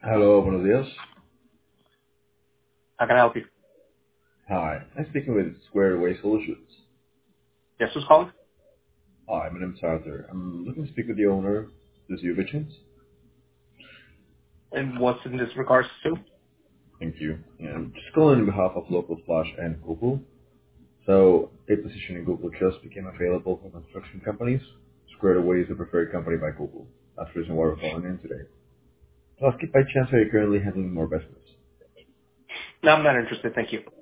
Hello, buenos días. How can I help you? Hi, I'm speaking with Square Away Solutions. Yes, who's calling? Hi, my name is Arthur. I'm looking to speak with the owner. This is you, Vichins. And what's in this regards to? Thank you. Yeah, I'm just calling on behalf of Local Flash and Google. So, a position in Google just became available for construction companies. Squared Away is the preferred company by Google. That's the reason why we're calling in today. So, ask if by chance are you currently handling more business? No, I'm not interested. Thank you.